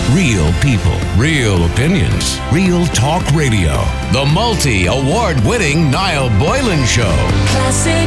Real people, real opinions, Real Talk Radio. The multi-award-winning Niall Boylan Show. Classic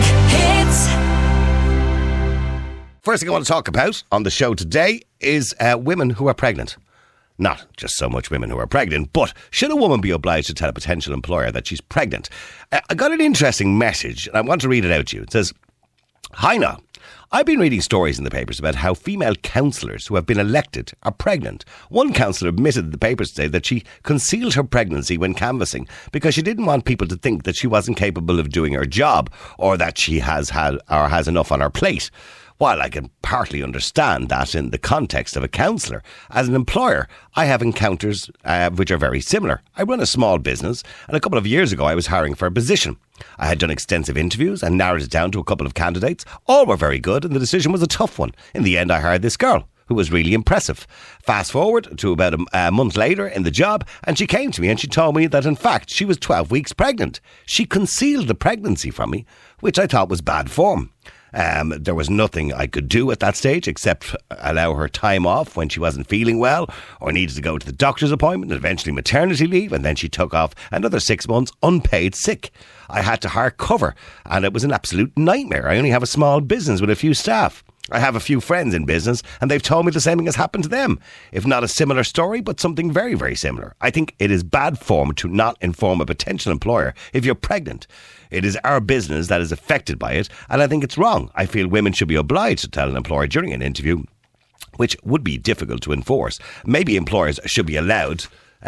hits. First thing I want to talk about on the show today is women who are pregnant. Not just so much women who are pregnant, but should a woman be obliged to tell a potential employer that she's pregnant? I got an interesting message, and I want to read it out to you. It says, "Hi, Niall. I've been reading stories in the papers about how female councillors who have been elected are pregnant. One councillor admitted in the papers today that she concealed her pregnancy when canvassing because she didn't want people to think that she wasn't capable of doing her job or that she has enough on her plate. While I can partly understand that in the context of a councillor, as an employer, I have encounters which are very similar. I run a small business, and a couple of years ago I was hiring for a position. I had done extensive interviews and narrowed it down to a couple of candidates. All were very good, and the decision was a tough one. In the end, I hired this girl, who was really impressive. Fast forward to about a month later in the job, and she came to me and she told me that in fact she was 12 weeks pregnant. She concealed the pregnancy from me, which I thought was bad form. There was nothing I could do at that stage except allow her time off when she wasn't feeling well or needed to go to the doctor's appointment and eventually maternity leave, and then she took off another 6 months unpaid sick. I had to hire cover, and it was an absolute nightmare. I only have a small business with a few staff. I have a few friends in business, and they've told me the same thing has happened to them. If not a similar story, but something very, very similar. I think it is bad form to not inform a potential employer if you're pregnant. It is our business that is affected by it, and I think it's wrong. I feel women should be obliged to tell an employer during an interview, which would be difficult to enforce. Maybe employers should be allowed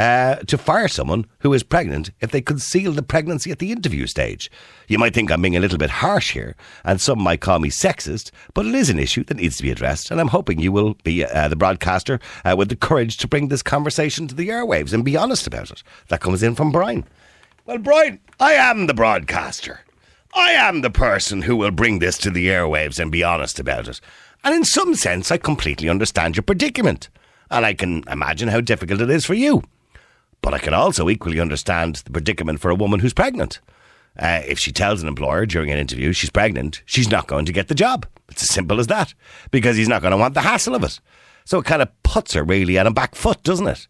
to fire someone who is pregnant if they conceal the pregnancy at the interview stage. You might think I'm being a little bit harsh here, and some might call me sexist, but it is an issue that needs to be addressed, and I'm hoping you will be the broadcaster with the courage to bring this conversation to the airwaves and be honest about it. That comes in from Brian. Well, Brian, I am the broadcaster. I am the person who will bring this to the airwaves and be honest about it. And in some sense, I completely understand your predicament, and I can imagine how difficult it is for you. But I can also equally understand the predicament for a woman who's pregnant. If she tells an employer during an interview she's pregnant, she's not going to get the job. It's as simple as that, because he's not going to want the hassle of it. So it kind of puts her really on a back foot, doesn't it?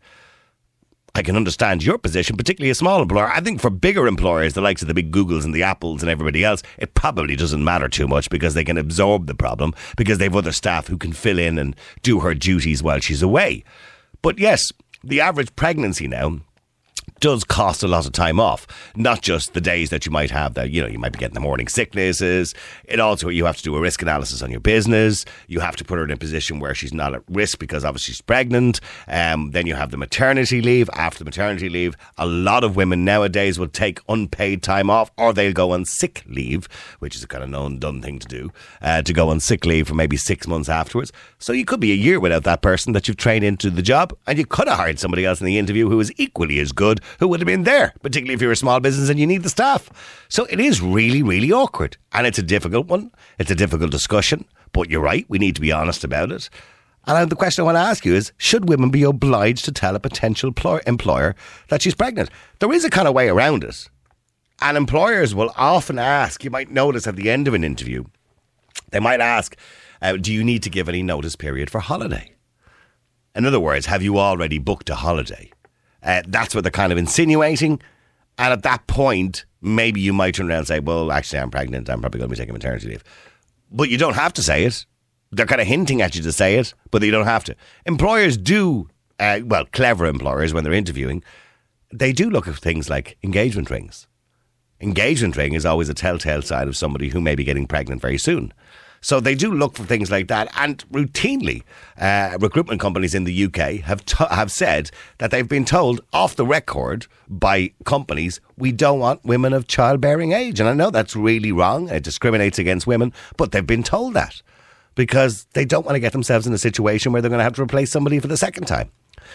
I can understand your position, particularly a small employer. I think for bigger employers, the likes of the big Googles and the Apples and everybody else, it probably doesn't matter too much because they can absorb the problem because they have other staff who can fill in and do her duties while she's away. But yes, the average pregnancy now does cost a lot of time off, not just the days that you might have that, you might be getting the morning sicknesses. It also, you have to do a risk analysis on your business. You have to put her in a position where she's not at risk because obviously she's pregnant. Then you have the maternity leave. After the maternity leave, a lot of women nowadays will take unpaid time off, or they'll go on sick leave, which is a kind of known done thing to do, to go on sick leave for maybe 6 months afterwards. So you could be a year without that person that you've trained into the job, and you could have hired somebody else in the interview who is equally as good, who would have been there, particularly if you're a small business and you need the staff. So it is really, really awkward. And it's a difficult one. It's a difficult discussion. But you're right, we need to be honest about it. And the question I want to ask you is, should women be obliged to tell a potential employer that she's pregnant? There is a kind of way around it. And employers will often ask, you might notice at the end of an interview, they might ask, do you need to give any notice period for holiday? In other words, have you already booked a holiday? That's what they're kind of insinuating. And at that point, maybe you might turn around and say, well, actually, I'm pregnant. I'm probably going to be taking maternity leave. But you don't have to say it. They're kind of hinting at you to say it, but you don't have to. Employers do, clever employers, when they're interviewing, they do look at things like engagement rings. Engagement ring is always a telltale sign of somebody who may be getting pregnant very soon. So they do look for things like that, and routinely recruitment companies in the UK have said that they've been told off the record by companies, we don't want women of childbearing age. And I know that's really wrong. It discriminates against women, but they've been told that because they don't want to get themselves in a situation where they're going to have to replace somebody for the second time.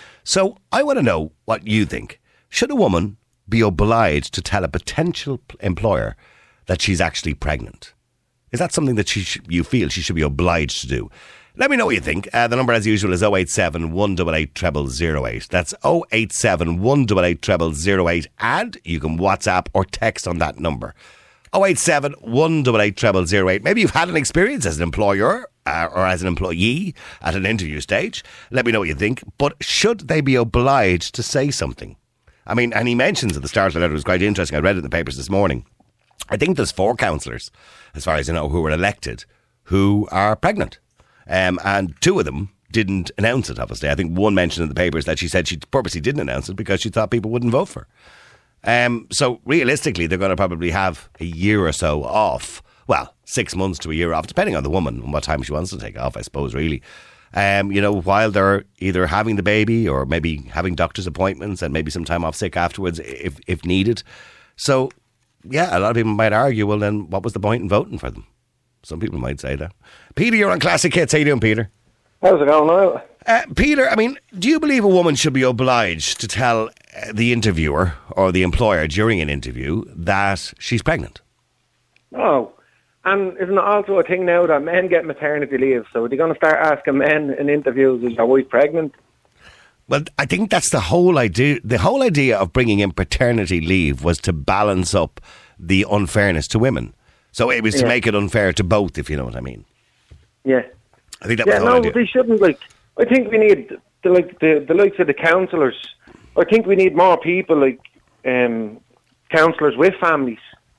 So I want to know what you think. Should a woman be obliged to tell a potential employer that she's actually pregnant? Is that something that you feel she should be obliged to do? Let me know what you think. The number, as usual, is 087 188 0008. That's 087 188 0008. And you can WhatsApp or text on that number. 087 188 0008. Maybe you've had an experience as an employer or as an employee at an interview stage. Let me know what you think. But should they be obliged to say something? I mean, and he mentions at the start of the letter, it was quite interesting. I read it in the papers this morning. I think there's 4 councillors, as far as I know, who were elected, who are pregnant. And 2 of them didn't announce it, obviously. I think one mentioned in the papers that she said she purposely didn't announce it because she thought people wouldn't vote for her. So realistically, they're going to probably have a year or so off. Well, 6 months to a year off, depending on the woman and what time she wants to take off, I suppose, really. While they're either having the baby or maybe having doctor's appointments and maybe some time off sick afterwards if needed. So, yeah, a lot of people might argue, well, then what was the point in voting for them? Some people might say that. Peter, you're on Classic Hits. How you doing, Peter? How's it going now? Peter, I mean, do you believe a woman should be obliged to tell the interviewer or the employer during an interview that she's pregnant? No. And isn't it also a thing now that men get maternity leave? So are they going to start asking men in interviews, is your wife pregnant? Well, I think that's the whole idea. The whole idea of bringing in paternity leave was to balance up the unfairness to women. So it was to make it unfair to both, if you know what I mean. Yeah. I think that was the whole idea. They shouldn't. I think we need the likes of the councillors. I think we need more people like councillors with families.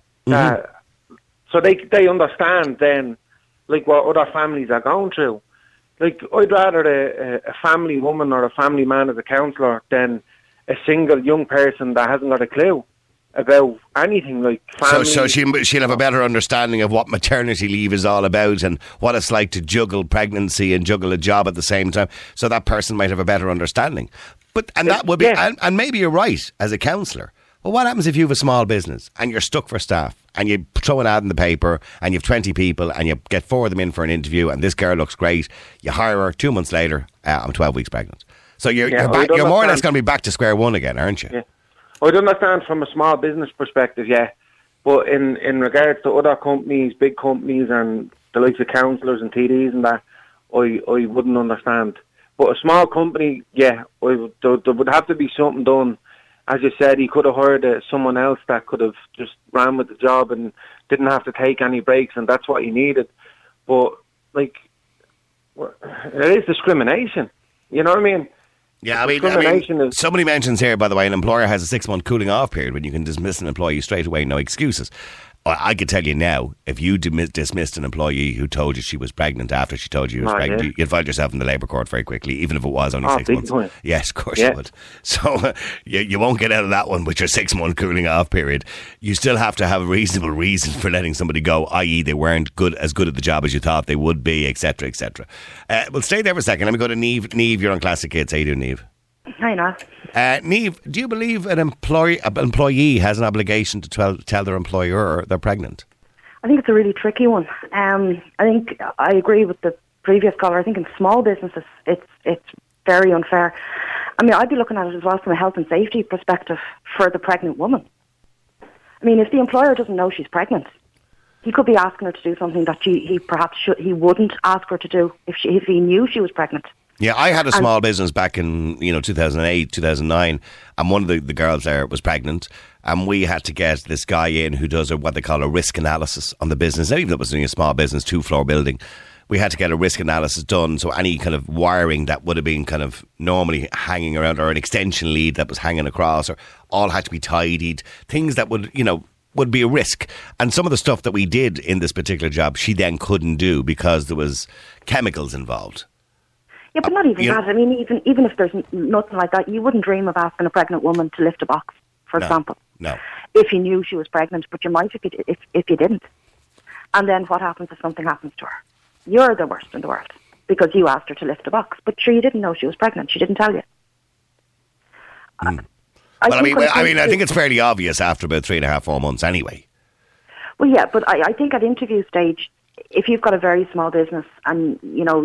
So they understand then, like, what other families are going through. Like, I'd rather a family woman or a family man as a counsellor than a single young person that hasn't got a clue about anything like family. So she'll have a better understanding of what maternity leave is all about and what it's like to juggle pregnancy and juggle a job at the same time. So that person might have a better understanding. That would be, and maybe you're right as a counsellor. Well, what happens if you have a small business and you're stuck for staff and you throw an ad in the paper and you have 20 people and you get 4 of them in for an interview and this girl looks great, you hire her, 2 months later, I'm 12 weeks pregnant. So you're more or less going to be back to square one again, aren't you? Yeah. I'd understand from a small business perspective, yeah. But in regards to other companies, big companies and the likes of councillors and TDs and that, I wouldn't understand. But a small company, yeah, there would have to be something done. As you said, he could have hired someone else that could have just ran with the job and didn't have to take any breaks, and that's what he needed. But, like, it is discrimination. You know what I mean? Yeah, I mean, somebody mentions here, by the way, an employer has a 6-month cooling off period when you can dismiss an employee straight away, no excuses. I could tell you now, if you dismissed an employee who told you she was pregnant after she told you she was pregnant, you'd find yourself in the labour court very quickly, even if it was only 6 months. Point. Yes, of course you would. So you won't get out of that one with your 6-month cooling off period. You still have to have a reasonable reason for letting somebody go, i.e. they weren't as good at the job as you thought they would be, etc., etc. Well, stay there for a second. Let me go to Niamh. Niamh, you're on Classic Hits. How you doing, Niamh? Hi, Noel. Niamh, do you believe an employee has an obligation to tell their employer they're pregnant? I think it's a really tricky one. I think I agree with the previous caller. I think in small businesses, it's very unfair. I mean, I'd be looking at it as well from a health and safety perspective for the pregnant woman. I mean, if the employer doesn't know she's pregnant, he could be asking her to do something that he wouldn't ask her to do if he knew she was pregnant. Yeah, I had a small business back in 2008, 2009, and one of the girls there was pregnant, and we had to get this guy in who does what they call a risk analysis on the business. Now, even though it was doing a small business, 2-floor building, we had to get a risk analysis done. So any kind of wiring that would have been kind of normally hanging around, or an extension lead that was hanging across, or all had to be tidied, things that would be a risk. And some of the stuff that we did in this particular job, she then couldn't do because there was chemicals involved. Yeah, but not even that. I mean, even if there's nothing like that, you wouldn't dream of asking a pregnant woman to lift a box, for example. No. If you knew she was pregnant, but you might if you didn't. And then what happens if something happens to her? You're the worst in the world because you asked her to lift a box, but sure, you didn't know she was pregnant. She didn't tell you. I think it's fairly obvious after about 3.5, 4 months anyway. Well, yeah, but I think at interview stage, if you've got a very small business and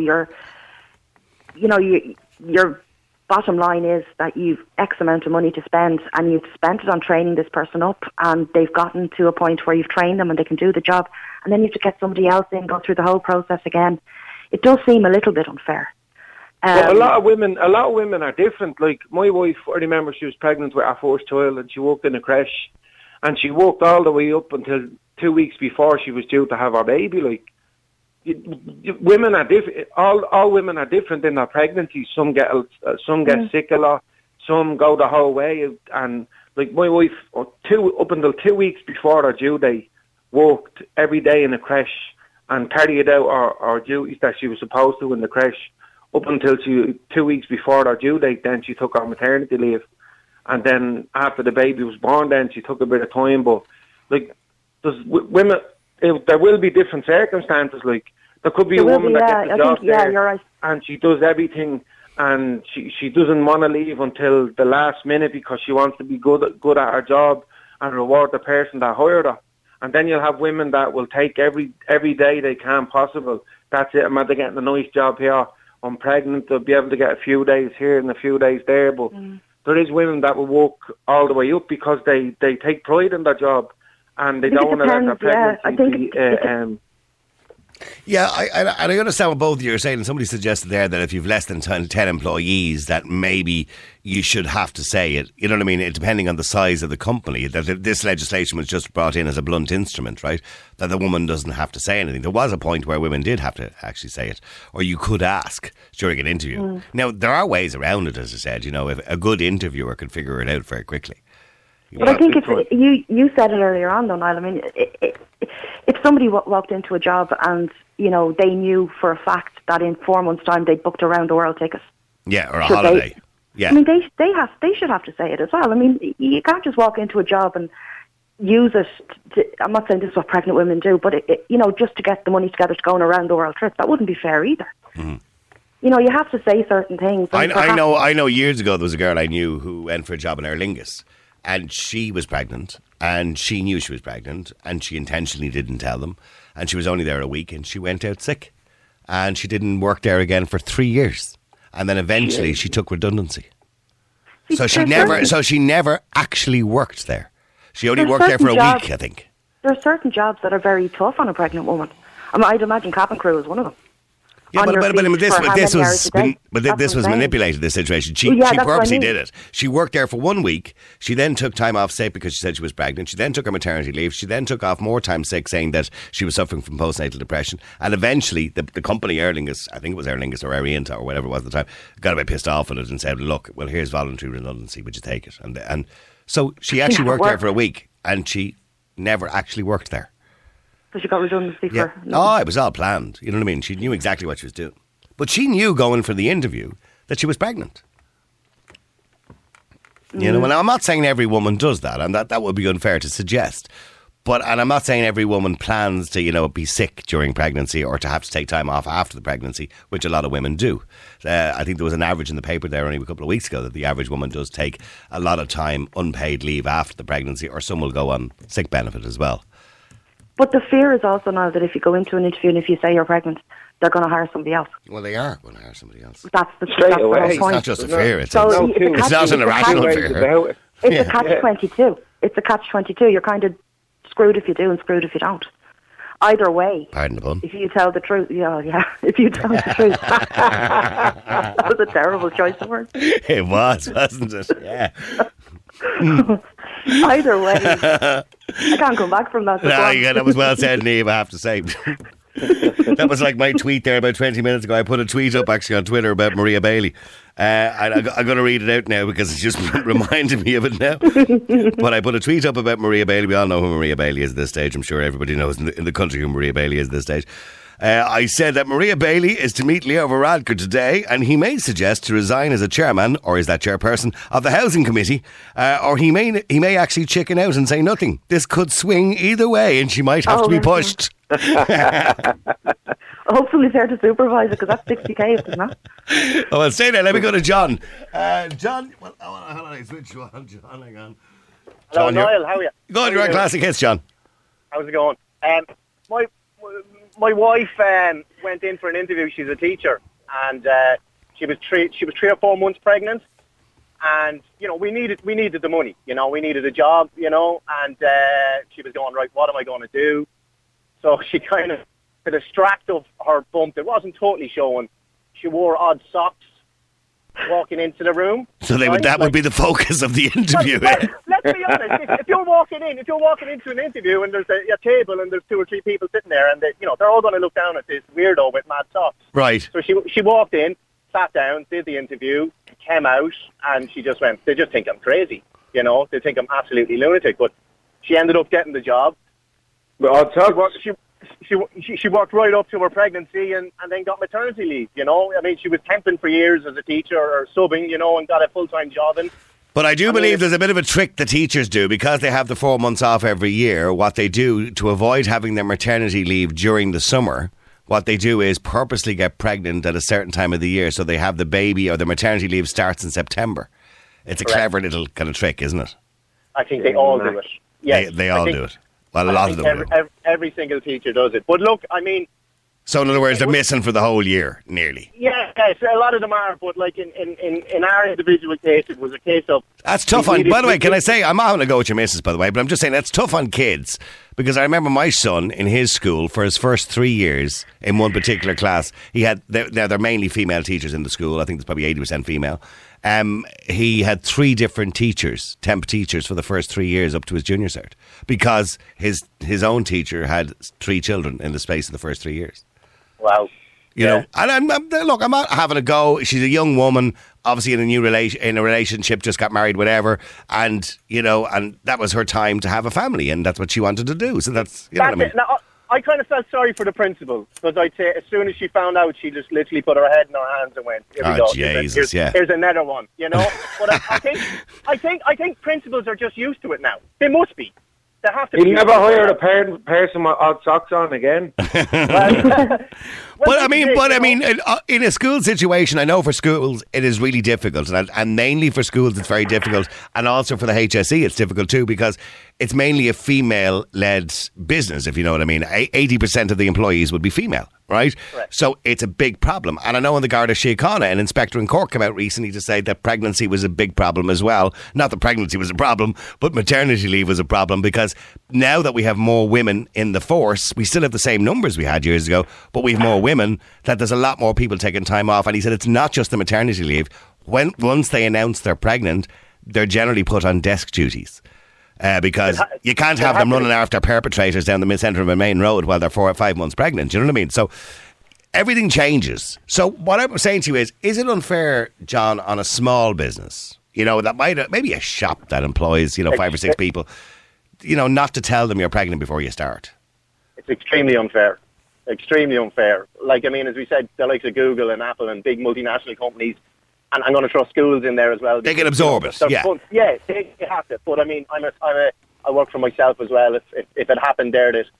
your bottom line is that you've X amount of money to spend and you've spent it on training this person up and they've gotten to a point where you've trained them and they can do the job, and then you have to get somebody else in, go through the whole process again. It does seem a little bit unfair. Well, a lot of women are different. Like my wife, I remember she was pregnant with our first child and she worked in a creche, and she worked all the way up until 2 weeks before she was due to have her baby. Like, women are different. All women are different in their pregnancy. Some get sick a lot. Some go the whole way. And like my wife, up until 2 weeks before her due date, worked every day in a creche and carried out her duties that she was supposed to in the creche. Up until 2 weeks before her due date, then she took her maternity leave. And then after the baby was born, then she took a bit of time. But like, women, there will be different circumstances. Like, there could be a woman that gets a job there, you're right. and she does everything, and she doesn't want to leave until the last minute because she wants to be good at her job and reward the person that hired her. And then you'll have women that will take every day they can possible. That's it. I'm not getting a nice job here. I'm pregnant. They'll be able to get a few days here and a few days there. But there is women that will work all the way up because they take pride in their job and they don't want to let their pregnancy be... Yeah, I understand what both of you are saying. And somebody suggested there that if you've less than 10 employees, that maybe you should have to say it. You know what I mean? Depending on the size of the company, that this legislation was just brought in as a blunt instrument, right? That the woman doesn't have to say anything. There was a point where women did have to actually say it, or you could ask during an interview. Now, there are ways around it, as I said. You know, if a good interviewer could figure it out very quickly. But I think you said it earlier on, though, Niall. I mean, if somebody walked into a job and, you know, they knew for a fact that in 4 months' time they'd booked a round-the-world ticket. Yeah, or a holiday. Yeah. I mean, they should have to say it as well. I mean, you can't just walk into a job and use it I'm not saying this is what pregnant women do, but, you know, just to get the money together to go on a round-the-world trip. That wouldn't be fair either. Mm-hmm. You know, you have to say certain things. I know years ago there was a girl I knew who went for a job in Aer Lingus. And she was pregnant, and she knew she was pregnant, and she intentionally didn't tell them. And she was only there a week, and she went out sick. And she didn't work there again for 3 years. And then eventually she took redundancy. So she never actually worked there. She only worked there for a week, I think. There are certain jobs that are very tough on a pregnant woman. I mean, I'd imagine cabin crew is one of them. Yeah, this was manipulated, this situation. She purposely did it. She worked there for 1 week. She then took time off sick because she said she was pregnant. She then took her maternity leave. She then took off more time sick, saying that she was suffering from postnatal depression. And eventually, the company Aer Lingus, I think it was Aer Lingus or Arienta or whatever it was at the time, got a bit pissed off at it and said, look, well, here's voluntary redundancy. Would you take it? And so she actually worked there for a week, and she never actually worked there. So she got redundancy for... Oh, it was all planned. You know what I mean? She knew exactly what she was doing. But she knew going for the interview that she was pregnant. You know, and I'm not saying every woman does that, and that would be unfair to suggest. And I'm not saying every woman plans to, you know, be sick during pregnancy or to have to take time off after the pregnancy, which a lot of women do. I think there was an average in the paper there only a couple of weeks ago that the average woman does take a lot of time unpaid leave after the pregnancy, or some will go on sick benefit as well. But the fear is also now that if you go into an interview and if you say you're pregnant, they're going to hire somebody else. Well, they are going to hire somebody else. That's the whole point. It's not just a fear. It's not an irrational fear. It's a catch-22. It's a catch-22. You're kind of screwed if you do and screwed if you don't. Either way. Pardon the pun. If you tell the truth, if you tell the truth. That was a terrible choice of words. It was, wasn't it? Yeah. Either way, I can't come back from that. That was well said, Niamh, I have to say. That was like my tweet there about 20 minutes ago. I put a tweet up actually on Twitter about Maria Bailey. I'm going to read it out now because it's just reminded me of it now. But I put a tweet up about Maria Bailey. We all know who Maria Bailey is at this stage. I'm sure everybody knows in the country who Maria Bailey is at this stage. I said that Maria Bailey is to meet Leo Varadkar today, and he may suggest to resign as a chairman, or is that chairperson, of the Housing Committee, or he may actually chicken out and say nothing. This could swing either way, and she might have to be pushed. Hopefully they're to supervise it, because that's 60k, if it's not. Oh, well, stay there. Let me go to John. John, well, hold on, I switch you on. John, hang on. Hello, Niall, how are you? Go on, you're on Classic Hits, John. How's it going? My wife went in for an interview. She's a teacher, and she was 3 or 4 months pregnant. And you know, we needed the money. You know, we needed a job. You know, and she was going, right, what am I going to do? So she kind of, to distract of her bump, it wasn't totally showing. She wore odd socks walking into the room. So that would be the focus of the interview. Let's be honest. If you're walking into an interview and there's a table and there's 2 or 3 people sitting there, and they're all going to look down at this weirdo with mad socks. Right. So she walked in, sat down, did the interview, came out, and she just went. They just think I'm crazy. They think I'm absolutely lunatic. But she ended up getting the job. Well, She worked right up to her pregnancy and then got maternity leave, I mean, she was temping for years as a teacher or subbing, and got a full-time job in. But I do believe there's a bit of a trick the teachers do because they have the 4 months off every year. What they do to avoid having their maternity leave during the summer, what they do is purposely get pregnant at a certain time of the year so they have the baby or the maternity leave starts in September. It's a clever little kind of trick, isn't it? I think they all do it. Yes, they all do it. Well, a lot of them do. Every single teacher does it. But look, I mean... So in other words, they're missing for the whole year, nearly. Yeah, a lot of them are, but like in our individual case, it was a case of... That's tough on... By the way, can I say, I'm not having to go with your missus, by the way, but I'm just saying that's tough on kids, because I remember my son in his school, for his first 3 years, in one particular class, he had... They're mainly female teachers in the school, I think there's probably 80% female. He had 3 different teachers, temp teachers, for the first 3 years up to his junior cert, because his own teacher had 3 children in the space of the first 3 years. Wow. You know, and look, I'm not having a go. She's a young woman, obviously in a relationship, just got married, whatever, and and that was her time to have a family, and that's what she wanted to do. So that's know what I mean. Now, I kind of felt sorry for the principal, because I'd say as soon as she found out, she just literally put her head in her hands and went, "Here we go. Jesus, here's another one." But I think principals are just used to it now. They must be. They have to. You'll never hire a person with odd socks on again. But I mean, in a school situation, I know for schools it is really difficult, and mainly for schools it's very difficult, and also for the HSE it's difficult too, because it's mainly a female-led business, if you know what I mean. 80% of the employees would be female, right? So it's a big problem. And I know in the Garda Síochána, an inspector in Cork came out recently to say that pregnancy was a big problem as well. Not that pregnancy was a problem, but maternity leave was a problem, because now that we have more women in the force, we still have the same numbers we had years ago, but we have more women, that there's a lot more people taking time off. And he said it's not just the maternity leave. Once they announce they're pregnant, they're generally put on desk duties. Because you can't have them running after perpetrators down the centre of a main road while they're 4 or 5 months pregnant. Do you know what I mean? So everything changes. So what I'm saying to you is it unfair, John, on a small business, that might maybe a shop that employs 5 or 6 people, not to tell them you're pregnant before you start? It's extremely unfair. Extremely unfair. Like, I mean, as we said, the likes of Google and Apple and big multinational companies, and I'm going to throw schools in there as well. They can absorb it, yeah. Yeah, they have to. But I mean, I work for myself as well. If it happened there that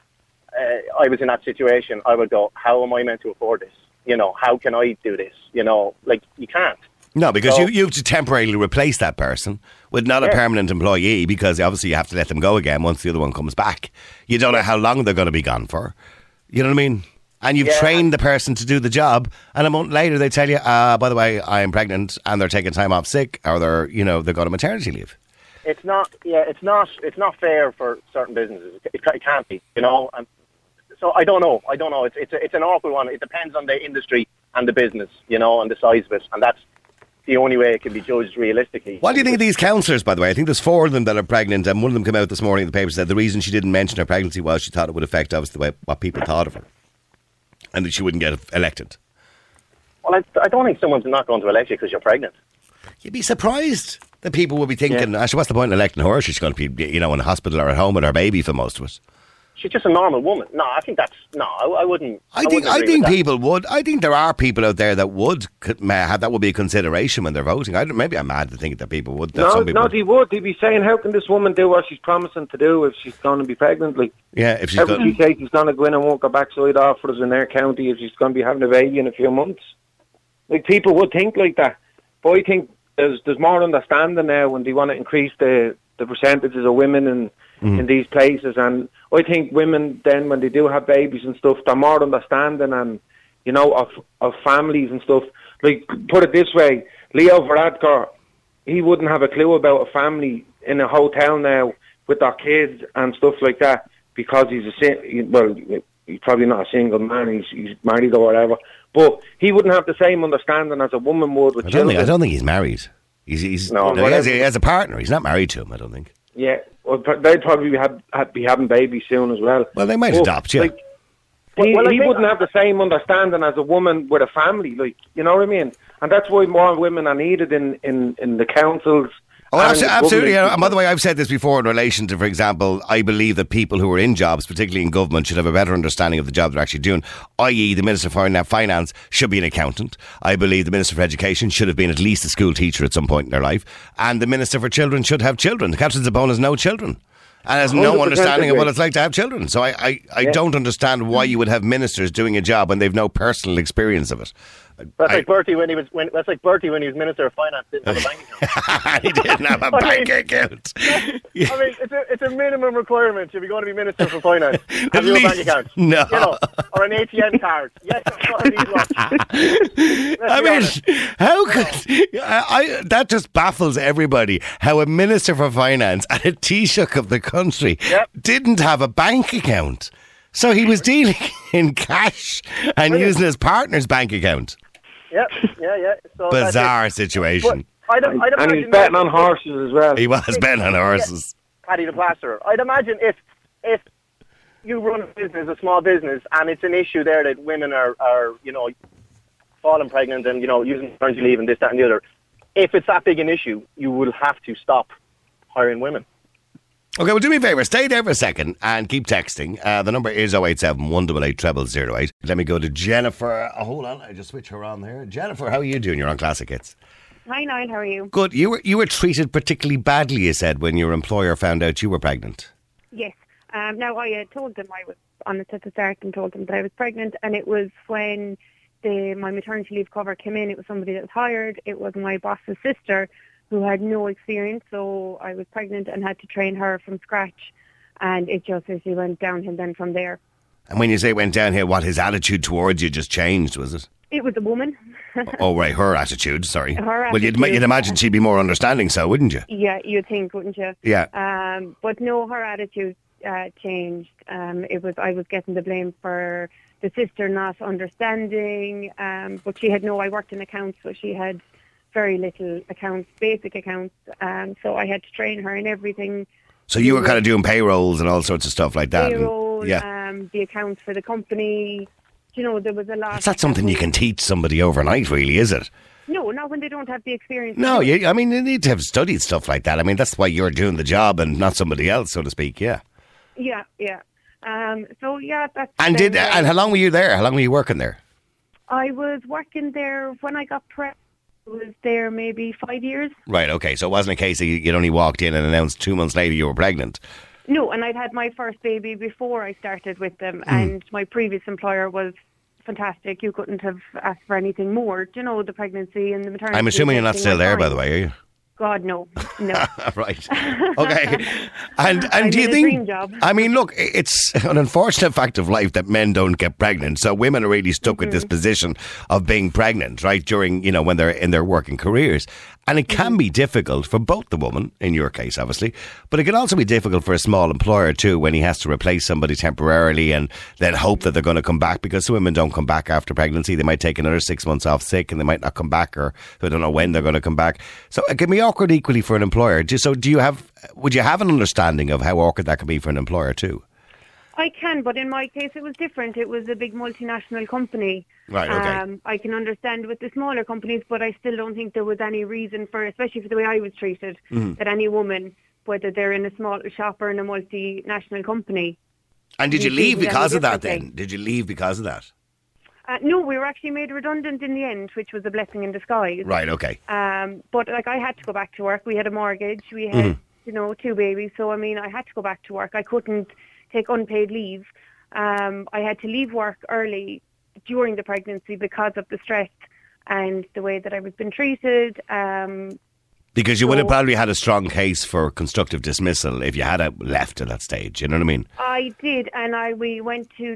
I was in that situation, I would go, how am I meant to afford this? How can I do this? Like, you can't. No, because you have to temporarily replace that person with not a permanent employee, because obviously you have to let them go again once the other one comes back. You don't know how long they're going to be gone for. You know what I mean? And you've trained the person to do the job, and a month later they tell you, by the way, I am pregnant, and they're taking time off sick, or they're going on maternity leave. It's not fair for certain businesses. It can't be, And so I don't know. It's an awkward one. It depends on the industry and the business, and the size of it, and that's the only way it can be judged realistically. What do you think of these counsellors, by the way? I think there's 4 of them that are pregnant, and one of them came out this morning in the paper, said the reason she didn't mention her pregnancy was she thought it would affect, obviously, what people thought of her, and that she wouldn't get elected. Well, I don't think someone's not going to elect you because you're pregnant. You'd be surprised that people would be thinking, actually, what's the point in electing her? She's going to be, in a hospital or at home with her baby for most of it. She's just a normal woman. No, I think that's... No, I wouldn't... I think people would. I think there are people out there that would have that would be a consideration when they're voting. Maybe I'm mad to think that people would. No, they would. They'd be saying, how can this woman do what she's promising to do if she's going to be pregnant? Like, yeah, if she's how can she say she's going to go in and work her backside off for us in their county if she's going to be having a baby in a few months? Like, people would think like that. But I think there's more understanding now when they want to increase the percentages of women in these places, and I think women then, when they do have babies and stuff, they're more understanding and of families and stuff. Like, put it this way, Leo Varadkar, he wouldn't have a clue about a family in a hotel now with their kids and stuff like that, because he's probably not a single man, he's married or whatever, but he wouldn't have the same understanding as a woman would with children. I don't think he's married. No, he has a partner. He's not married to him, I don't think. Yeah, well, they'd probably be having babies soon as well. Well, they might adopt, yeah. Like, he wouldn't have the same understanding as a woman with a family, like, you know what I mean? And that's why more women are needed in the councils. Oh, absolutely. And by the way, I've said this before in relation to, for example, I believe that people who are in jobs, particularly in government, should have a better understanding of the job they're actually doing, i.e. the Minister for Finance should be an accountant. I believe the Minister for Education should have been at least a school teacher at some point in their life. And the Minister for Children should have children. Captain Zabone has no children and has no understanding of what it's like to have children. So I don't understand why you would have ministers doing a job when they've no personal experience of it. That's like Bertie when he was Minister of Finance, didn't have a bank account. He didn't have a bank account. I mean, it's a minimum requirement if you're going to be Minister for Finance. Have you a bank account? No. You know, or an ATM card. Yes, that's what I mean, how could that just baffles everybody? How a Minister for Finance and a Taoiseach of the country didn't have a bank account. So he was dealing in cash and using his partner's bank account. Yeah. So bizarre situation. And he's betting on horses as well. He was betting on horses. Paddy the Plasterer. I'd imagine if you run a business, a small business, and it's an issue there that women are falling pregnant and, using maternity leave and this, that and the other, if it's that big an issue, you will have to stop hiring women. Okay, well, do me a favour. Stay there for a second and keep texting. The number is 087 188 0008. Let me go to Jennifer. Hold on, I just switch her on there. Jennifer, how are you doing? You're on Classic Hits. Hi, Niall. How are you? Good. You were treated particularly badly, you said, when your employer found out you were pregnant. Yes. Now, I told them, I was honest at the start and told them that I was pregnant, and it was when my maternity leave cover came in. It was somebody that was hired. It was my boss's sister, who had no experience, so I was pregnant and had to train her from scratch, and it just actually went downhill then from there. And when you say it went downhill, what, his attitude towards you just changed, was it? It was a woman. Oh, right, her attitude, sorry. Her well, attitude. You'd imagine she'd be more understanding, so wouldn't you? Yeah, you'd think, wouldn't you? Yeah. But no, her attitude changed. I was getting the blame for the sister not understanding, but she had I worked in accounts, so she had very little accounts, basic accounts, so I had to train her in everything. So you were kind of doing payrolls and all sorts of stuff like that. Payroll, the accounts for the company. There was a lot. It's not something you can teach somebody overnight, really, is it? No, not when they don't have the experience. No, you need to have studied stuff like that. I mean, that's why you're doing the job and not somebody else, so to speak, yeah. Yeah. So, yeah, that's... And how long were you there? How long were you working there? I was working there when I got pregnant. I was there maybe 5 years. Right, okay. So it wasn't a case that you'd only walked in and announced 2 months later you were pregnant. No, and I'd had my first baby before I started with them, and my previous employer was fantastic. You couldn't have asked for anything more. The pregnancy and the maternity. I'm assuming you're not still there, by the way, are you? God, no. Right. Okay. And do you think... Dream job. I mean, look, it's an unfortunate fact of life that men don't get pregnant. So women are really stuck with this position of being pregnant, right, during, when they're in their working careers. And it can be difficult for both the woman, in your case, obviously, but it can also be difficult for a small employer too when he has to replace somebody temporarily and then hope that they're going to come back, because women don't come back after pregnancy. They might take another 6 months off sick and they might not come back, or they don't know when they're going to come back. So it can be awkward equally for an employer. Would you have an understanding of how awkward that can be for an employer too? I can, but in my case it was different. It was a big multinational company. Right, okay. I can understand with the smaller companies, but I still don't think there was any reason for, especially for the way I was treated, that any woman, whether they're in a small shop or in a multinational company. And did you leave because of that then? Did you leave because of that? No, we were actually made redundant in the end, which was a blessing in disguise. Right, okay. But I had to go back to work. We had a mortgage. We had, 2 babies. So, I had to go back to work. I couldn't take unpaid leave. I had to leave work early during the pregnancy because of the stress and the way that I was being treated. Because you would have probably had a strong case for constructive dismissal if you had left at that stage, you know what I mean? I did, and I went to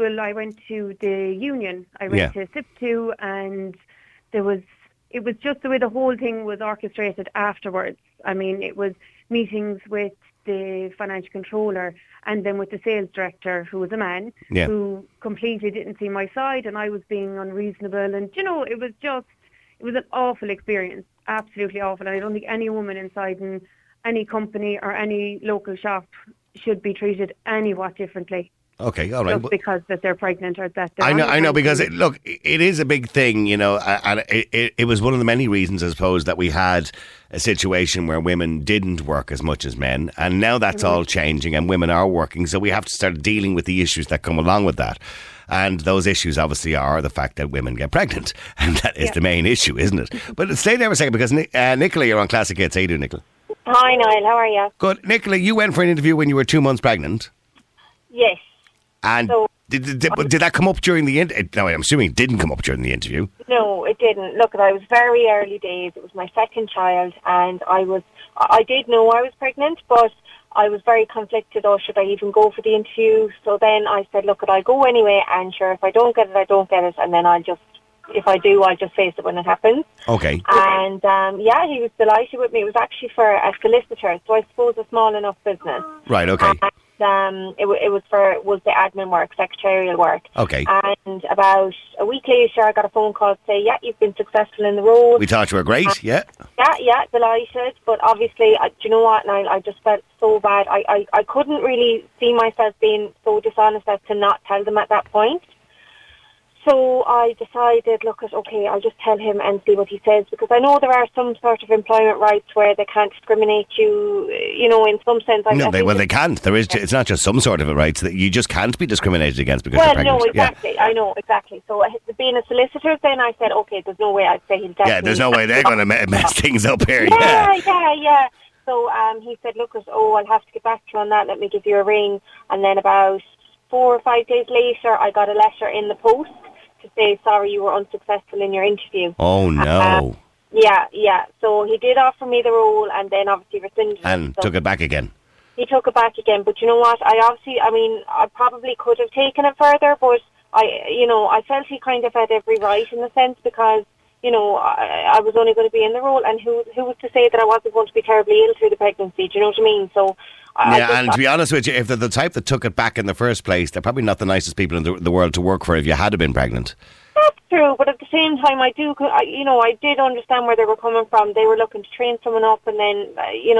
the union. I went to SIP2, and it was just the way the whole thing was orchestrated afterwards. It was meetings with the financial controller and then with the sales director, who was a man, who completely didn't see my side, and I was being unreasonable, and it was an awful experience. absolutely awful. And I don't think any woman inside any company or any local shop should be treated anywhat differently. Okay, all right. Just because that they're pregnant or that they're I know, because it is a big thing, you know, and it was one of the many reasons, I suppose, that we had a situation where women didn't work as much as men, and now that's all changing and women are working, so we have to start dealing with the issues that come along with that. And those issues obviously are the fact that women get pregnant, and that is the main issue, isn't it? But stay there for a second, because Nicola, you're on Classic Hits. How you doing, Nicola? Hi, Niall. How are you? Good. Nicola, you went for an interview when you were 2 months pregnant. Yes. And so, did that come up during the interview? No, I'm assuming it didn't come up during the interview. No, it didn't. Look, I was very early days. It was my second child, and I did know I was pregnant, but I was very conflicted. Oh, should I even go for the interview? So then I said, look, I'll go anyway, and sure, if I don't get it, I don't get it, and then if I do, I'll just face it when it happens. Okay. And he was delighted with me. It was actually for a solicitor, so I suppose a small enough business. Right. Okay. It was the admin work, secretarial work. Okay. And about a week later, I got a phone call to say, yeah, you've been successful in the role. We thought you were great, yeah. Yeah, delighted. But obviously, do you know what, Niall? I just felt so bad. I couldn't really see myself being so dishonest as to not tell them at that point. So I decided, okay, I'll just tell him and see what he says, because I know there are some sort of employment rights where they can't discriminate you, you know, in some sense. They can't. There is. It's not just some sort of a right. That you just can't be discriminated against because you're pregnant. No, exactly. Yeah. I know, exactly. So being a solicitor, then I said, okay, there's no way I'd say he'll definitely... Yeah, there's no way they're going to mess things up here. Yeah. So he said, I'll have to get back to you on that. Let me give you a ring. And then about 4 or 5 days later, I got a letter in the post to say, sorry, you were unsuccessful in your interview. Oh, no. Yeah. So he did offer me the role and then obviously rescinded it. And took it back again. He took it back again. But you know what? I probably could have taken it further, but I felt he kind of had every right in a sense, because, you know, I was only going to be in the role, and who was to say that I wasn't going to be terribly ill through the pregnancy? Do you know what I mean? So... and to be honest with you, if they're the type that took it back in the first place, they're probably not the nicest people in the world to work for if you had been pregnant. That's true, but at the same time, I did understand where they were coming from. They were looking to train someone up and then,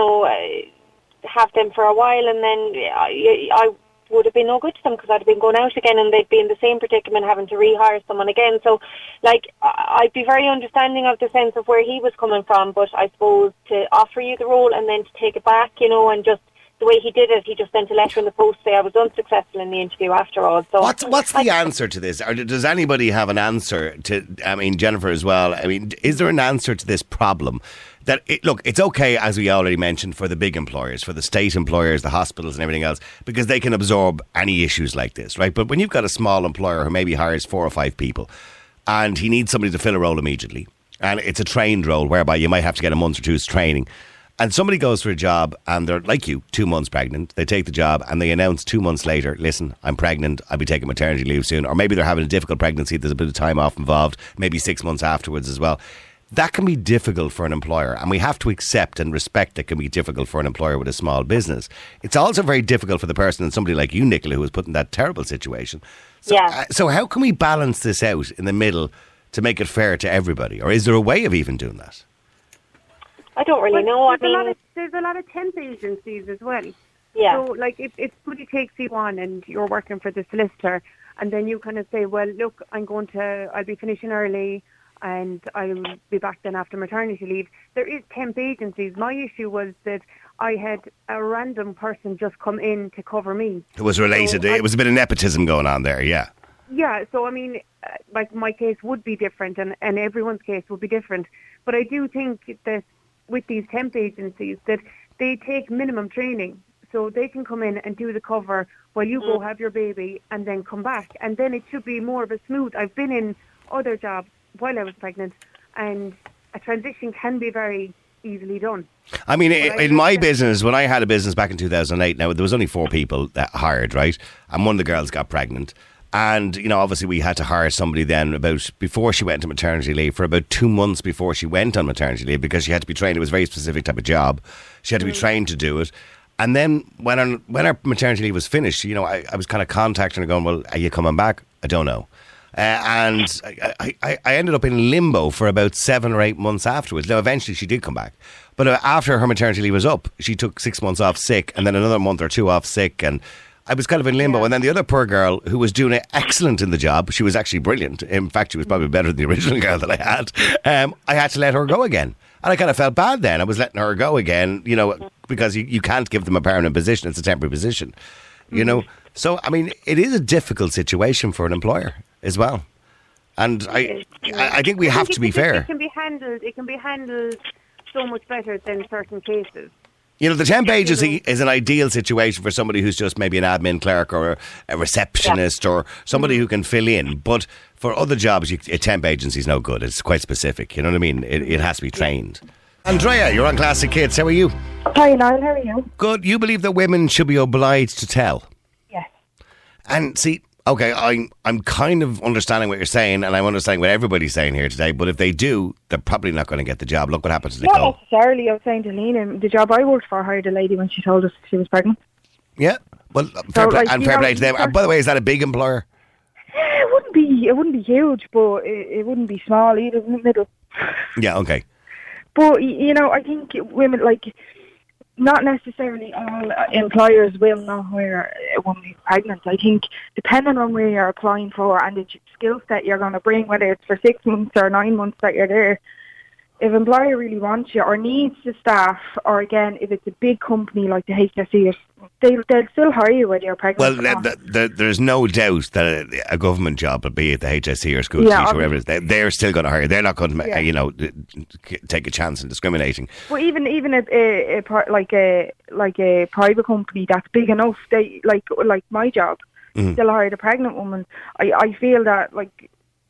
have them for a while, and then I would have been no good to them because I'd have been going out again and they'd be in the same predicament having to rehire someone again. So, I'd be very understanding of the sense of where he was coming from, but I suppose to offer you the role and then to take it back, and just the way he did it, he just sent a letter in the post to say I was unsuccessful in the interview after all. So what's the answer to this? Or does anybody have an answer to, Jennifer as well, is there an answer to this problem? That it's okay, as we already mentioned, for the big employers, for the state employers, the hospitals and everything else, because they can absorb any issues like this, right? But when you've got a small employer who maybe hires 4 or 5 people and he needs somebody to fill a role immediately, and it's a trained role whereby you might have to get a month or two's training, and somebody goes for a job and they're like you, 2 months pregnant, they take the job and they announce 2 months later, listen, I'm pregnant, I'll be taking maternity leave soon, or maybe they're having a difficult pregnancy, there's a bit of time off involved, maybe 6 months afterwards as well. That can be difficult for an employer, and we have to accept and respect that can be difficult for an employer with a small business. It's also very difficult for the person, and somebody like you, Nicola, who was put in that terrible situation. So, so how can we balance this out in the middle to make it fair to everybody? Or is there a way of even doing that? I don't really know. There's a lot of temp agencies as well. Yeah. So, if somebody takes you on and you're working for the solicitor, and then you kind of say, well, look, I'll be finishing early, and I'll be back then after maternity leave. There is temp agencies. My issue was that I had a random person just come in to cover me. It was related. It was a bit of nepotism going on there, yeah. Yeah, so my case would be different, and everyone's case would be different. But I do think that with these temp agencies, that they take minimum training. So they can come in and do the cover while you go have your baby and then come back. And then it should be more of a smooth... I've been in other jobs while I was pregnant, and a transition can be very easily done. In my business, when I had a business back in 2008, now there was only 4 people that hired, right? And one of the girls got pregnant. And, obviously we had to hire somebody then before she went into maternity leave, for about 2 months before she went on maternity leave, because she had to be trained. It was a very specific type of job. She had to be trained to do it. And then when our maternity leave was finished, I was kind of contacting her going, well, are you coming back? I don't know. And I ended up in limbo for about 7 or 8 months afterwards. Now, eventually she did come back. But after her maternity leave was up, she took 6 months off sick and then another month or 2 off sick. And I was kind of in limbo. Yeah. And then the other poor girl who was doing excellent in the job, she was actually brilliant. In fact, she was probably better than the original girl that I had. I had to let her go again. And I kind of felt bad then. I was letting her go again, you know, because you can't give them a permanent position. It's a temporary position, you know. So, I mean, it is a difficult situation for an employer as well. And I think we have to be fair. It can be handled so much better than certain cases. You know, the temp agency is an ideal situation for somebody who's just maybe an admin clerk or a receptionist or somebody who can fill in. But for other jobs, a temp agency is no good. It's quite specific. You know what I mean? It has to be trained. Andrea, you're on Classic Kids. How are you? Hi, Niall. How are you? Good. You believe that women should be obliged to tell? Yes. And see, okay, I'm kind of understanding what you're saying, and I'm understanding what everybody's saying here today, but if they do, they're probably not going to get the job. Look what happened to Nicole. Not necessarily. I was saying to Lena, the job I worked for hired a lady when she told us she was pregnant. Yeah, well, fair play to them. By the way, is that a big employer? It wouldn't be huge, but it wouldn't be small either, in the middle. Yeah, okay. But, you know, I think women, like, not necessarily all employers will not hire a woman who's pregnant. I think depending on where you're applying for and the skill set you're going to bring, whether it's for 6 months or 9 months that you're there, if an employer really wants you or needs the staff, or again, if it's a big company like the HSE, they'll still hire you whether you're pregnant or not. There's no doubt that a government job, be it the HSE or school teacher, whoever it is, they're still going to hire you. They're not going to, take a chance in discriminating. Well, even a private company that's big enough, they like my job, still hired a pregnant woman. I feel that, like,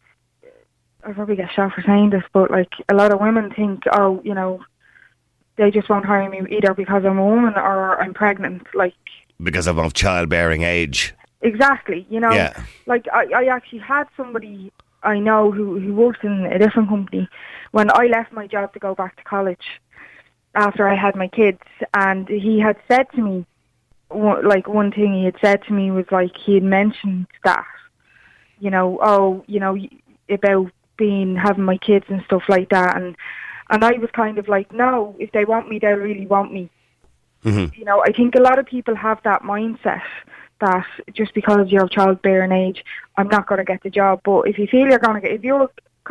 I probably get shot for saying this, but like a lot of women think, oh, you know, they just won't hire me either because I'm a woman or I'm pregnant, like because I'm of childbearing age. Exactly, you know. Yeah. Like I actually had somebody I know who worked in a different company when I left my job to go back to college after I had my kids, and he had said to me, like, one thing he had said to me was like, he had mentioned that, you know, about having my kids and stuff like that, and I was kind of like, no, if they want me, they'll really want me. Mm-hmm. You know, I think a lot of people have that mindset that just because you're of childbearing age, I'm not going to get the job. But if you feel you're going to get, if you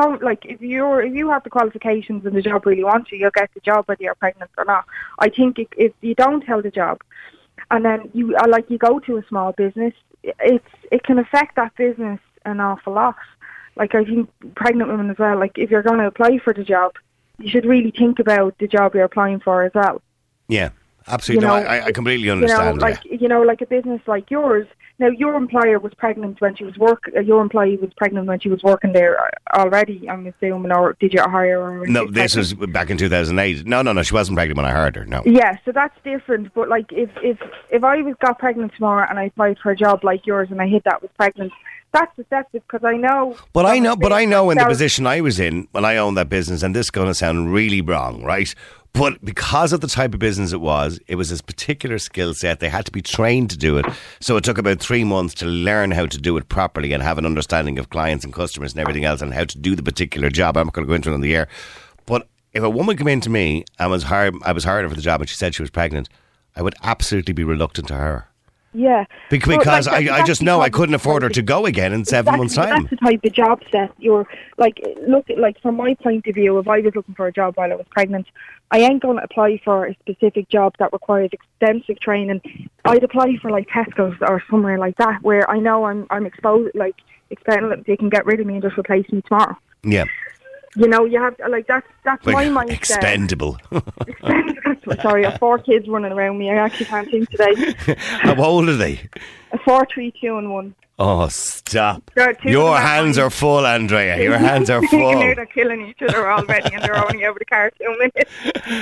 have the qualifications and the job really wants you, you'll get the job whether you're pregnant or not. I think if you don't tell the job, and then you go to a small business, it can affect that business an awful lot. Like, I think pregnant women as well, like, if you're going to apply for the job, you should really think about the job you're applying for as well. Yeah, absolutely. You know, I completely understand. Like a business like yours. Now, your employer was pregnant when she was your employee was pregnant when she was working there already, I'm assuming, or did you hire her? No, this was back in 2008. No, she wasn't pregnant when I hired her, no. Yeah, so that's different. But, like, if I got pregnant tomorrow and I applied for a job like yours and I hit that was pregnant, that's deceptive because I know. But I know in the position I was in when I owned that business, and this is going to sound really wrong, right? But because of the type of business it was this particular skill set. They had to be trained to do it. So it took about 3 months to learn how to do it properly and have an understanding of clients and customers and everything else and how to do the particular job. I'm not going to go into it on the air. But if a woman came in to me and I was hired for the job and she said she was pregnant, I would absolutely be reluctant to hire. Yeah. Because I just know I couldn't afford her to go again in 7 months' time. That's the type of job set you're, like, from my point of view, if I was looking for a job while I was pregnant, I ain't going to apply for a specific job that requires extensive training. I'd apply for, like, Tesco's or somewhere like that where I know I'm exposed, like, expecting that they can get rid of me and just replace me tomorrow. Yeah. You know, you have, like, that's like my mindset. Expendable. Sorry, I have 4 kids running around me. I actually can't think today. How old are they? 4, 3, 2 and 1. Oh, stop. Your hands are full, Andrea. Your hands are full. They're killing each other already and they're only over the car 2 minutes.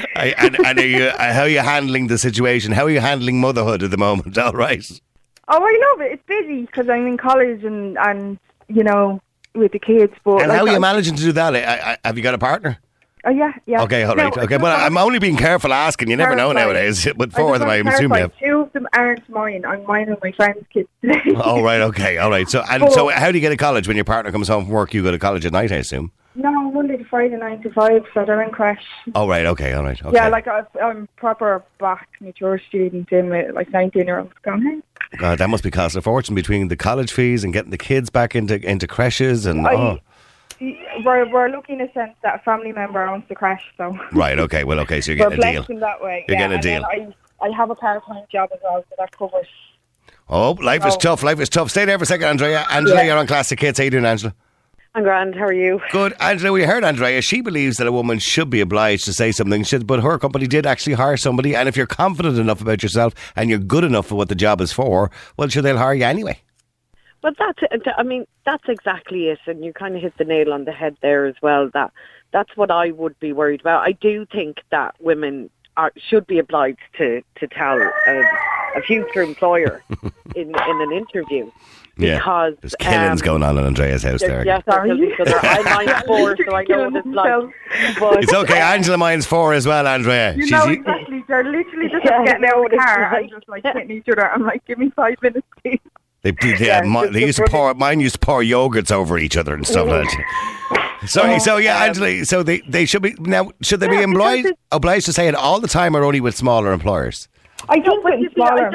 And how are you handling the situation? How are you handling motherhood at the moment? All right. Oh, I love it. It's busy because I'm in college and you know, with the kids. But and how are you managing to do that? Have you got a partner? Oh, yeah. Okay, all right. Okay, but I'm only being careful asking. You never know nowadays. But 4 of them, I assume you have. 2 of them aren't mine. I'm mine and my friend's kids today. Oh, right, okay, all right. So how do you get to college? When your partner comes home from work, you go to college at night, I assume? No, Monday to Friday, 9 to 5, so they're in crash. Oh, right, okay, all right. Okay. Yeah, like I'm proper back mature student in with like 19-year-olds going, hey. God, that must be costing a fortune between the college fees and getting the kids back into creches and... We're lucky in a sense that a family member owns the crash, so... Right, okay, well, okay, so you're getting a deal. We're blessed in that way. You're getting a deal. I have a part-time job as well, so that covers... Oh, life is tough. Stay there for a second, Andrea. Angela, you're on Classic Hits. How you doing, Angela? I'm grand, how are you? Good. Angela, we heard Andrea. She believes that a woman should be obliged to say something, but her company did actually hire somebody, and if you're confident enough about yourself and you're good enough for what the job is for, well, sure, they'll hire you anyway. Well, that's exactly it, and you kind of hit the nail on the head there as well. That's what I would be worried about. I do think that women should be obliged to tell a future employer in an interview. Because there's killings going on in Andrea's house there. Yes, I'm mine's 4, so I know what it's like. But, it's okay, Angela, mine's 4 as well, Andrea. You know exactly. They're literally just getting out of the car and just like hitting each other. I'm like, give me 5 minutes, please. Mine used to pour yogurts over each other and stuff like that. So Angela, so they should be now. Should they be obliged to say it all the time, or only with smaller employers? I don't think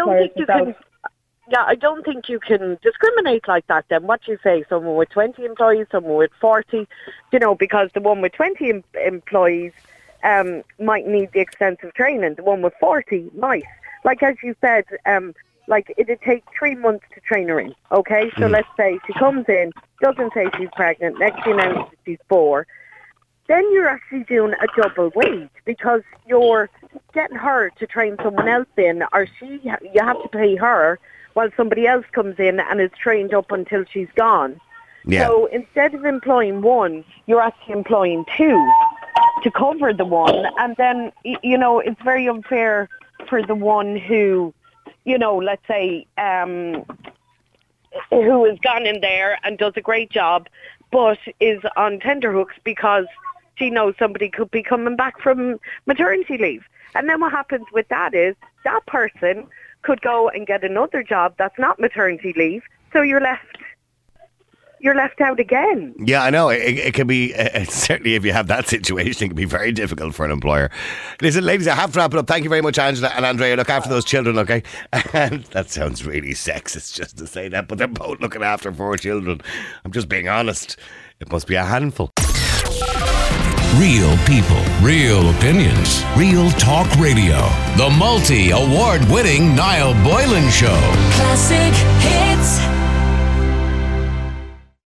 I don't think you can discriminate like that then. What you say, someone with 20 employees, someone with 40, because the one with 20 employees might need the extensive training. The one with 40 might. Like as you said, it'd take 3 months to train her in, okay? So let's say she comes in, doesn't say she's pregnant, next you announce that she's 4. Then you're actually doing a double wage because you're getting her to train someone else in, or you have to pay her while somebody else comes in and is trained up until she's gone. Yeah. So instead of employing 1, you're actually employing 2 to cover the 1. And then, it's very unfair for the one who, let's say, who has gone in there and does a great job, but is on tenterhooks because she knows somebody could be coming back from maternity leave. And then what happens with that is that person could go and get another job that's not maternity leave, so you're left out again. Yeah, I know. It can be, certainly if you have that situation, it can be very difficult for an employer. Listen, ladies, I have to wrap it up. Thank you very much, Angela and Andrea. Look after those children, okay? And that sounds really sexist just to say that, but they're both looking after 4 children. I'm just being honest. It must be a handful. Real people, real opinions, real talk radio. The multi-award-winning Niall Boylan Show. Classic Hits.